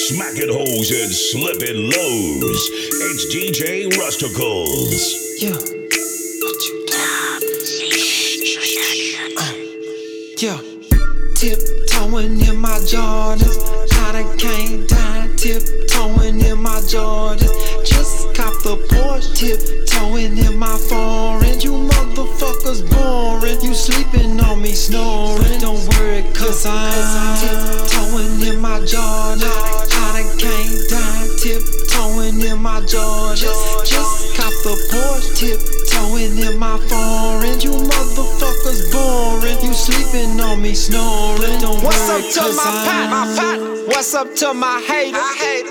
smacking hoes and slipping lows. It's DJ Rusticles. Yeah, what you doing? Yeah, tiptoeing in my Jordans. I done came down, tiptoeing in my Jordans. Just cop the Porsche, tiptoeing in my foreign. You motherfuckers boring. You sleeping on me, snoring. Don't worry, cause I'm tiptoeing in my Jordans. I done came down, tiptoeing in my Jordans. Just cop the Porsche, tiptoeing in my foreign. You motherfuckers boring. You sleeping on me, snoring. Don't What's worry, up to cause my pot? What's up to my haters?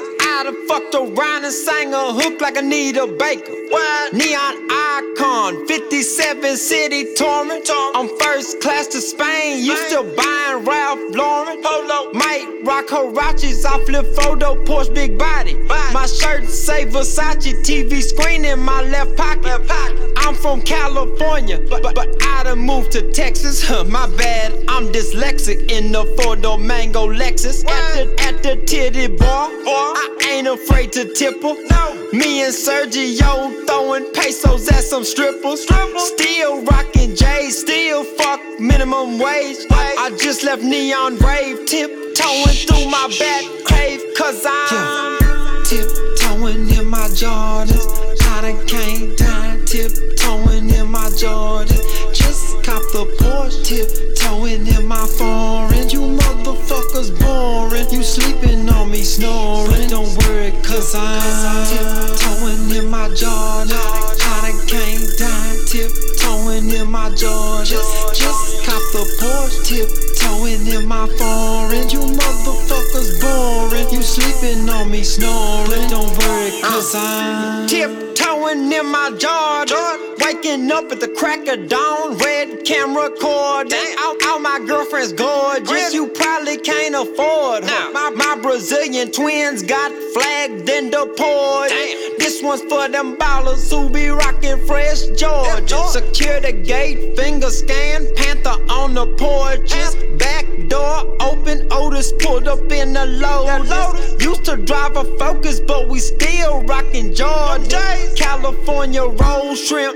I done fucked around and sang a hook like Anita Baker. What? Neon icon, 57 city touring. I'm first class to Spain, you still buying Ralph Lauren. Polo. Might rock Huaraches, I flip photo, Porsche big body. My shirt say Versace, TV screen in my left pocket. I'm from California, but I done moved to Texas. My bad, I'm dyslexic in the 4-door Mango Lexus. At the titty bar, I ain't afraid to tip her. Me and Sergio throwing pesos at some strippers. Still rocking J's, still fuck minimum wage. I just left Neon Rave, tiptoeing through my back cave, cause I'm tiptoeing in my Jordans. I done came down, tiptoeing in my Jordans. Just cop the Porsche, tiptoeing in my foreign. You motherfuckers boring. You sleeping on me, snoring. Don't worry, cause I'm tiptoeing in my Jordans. I done came down, tiptoeing in my Jordans. Just cop the Porsche, tiptoeing in my foreign. You motherfuckers boring. You sleeping on me, snoring. Don't worry, cause I'm tiptoeing in my Jordan. Waking up at the crack of dawn, red camera cord. All my girlfriends gorgeous, you probably can't afford her. My Brazilian twins got flagged and deported. This one's for them ballers who be rocking fresh Georgia. Secure the gate, finger scan, Panther on the porches. Back door open, Otis pulled up in the Lotus. Used to drive a Focus, but we still rocking Georgia. California roll, shrimp,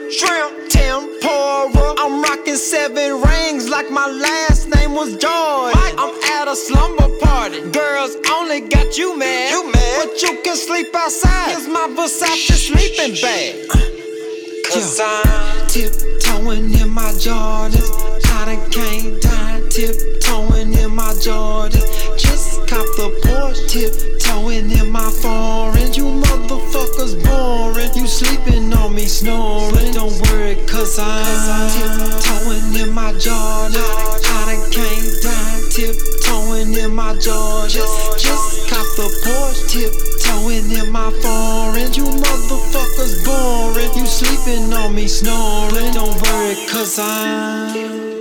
tempura. I'm rocking 7 rings like my last name was Jordan. I'm at a slumber party, girls only got you mad. But you can sleep outside, here's my Versace sleeping bag. Cause I'm tiptoeing in my Jordans. I done came down, tiptoeing in my Jordans. Just cop the Porsche, tiptoeing in my foreign. You motherfuckers boring. You sleeping on me, snoring. Don't worry, cause I'm tiptoeing in my Jordans. I done came down, tiptoeing in my Jordans. Just cop the Porsche, tiptoeing in my foreign. You motherfuckers boring. You sleeping on me, snoring. Don't worry, cause I'm